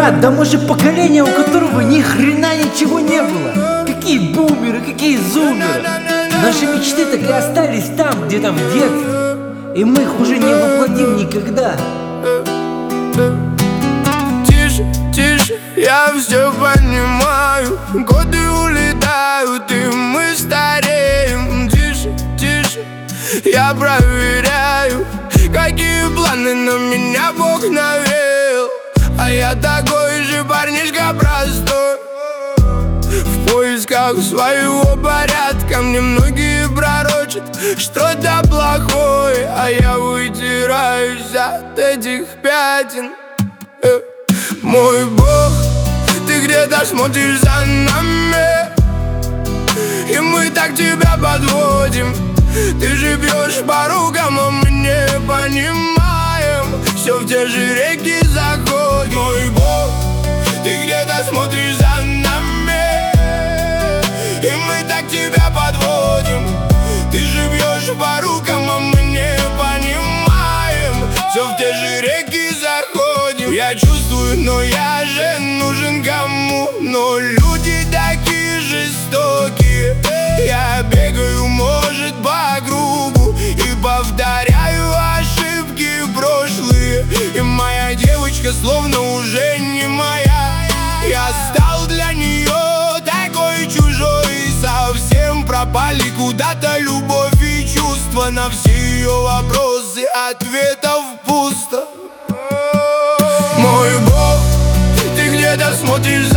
Брат, да мы же поколение, у которого ни хрена ничего не было. Какие бумеры, какие зумеры. Наши мечты так и остались там, где-то в детстве, и мы их уже не воплотим никогда. Тише, тише, я все понимаю. Годы улетают, и мы стареем. Тише, тише, я проверяю, какие планы на меня Бог навел. А я такой же парнишка простой, в поисках своего порядка. Мне многие пророчат что-то плохое, а я вытираюсь от этих пятен. Мой Бог, ты где-то смотришь за нами, и мы так тебя подводим. Ты же бьешь по рукам, а мы не понимаем. Все в те же реки заходим. Мой Бог, ты где-то смотришь за нами, и мы так тебя подводим. Ты же бьешь по рукам, а мы не понимаем. Все в те же реки заходим. Я чувствую, но я же нужен кому. Но люди такие жестокие. Я бегаю, может, по кругу и повторяю ошибки прошлые. И моя девочка словно уже не моя. Я стал для нее такой чужой, и совсем пропали куда-то любовь и чувства. На все ее вопросы ответов пусто. Мой Бог, ты где-то смотришь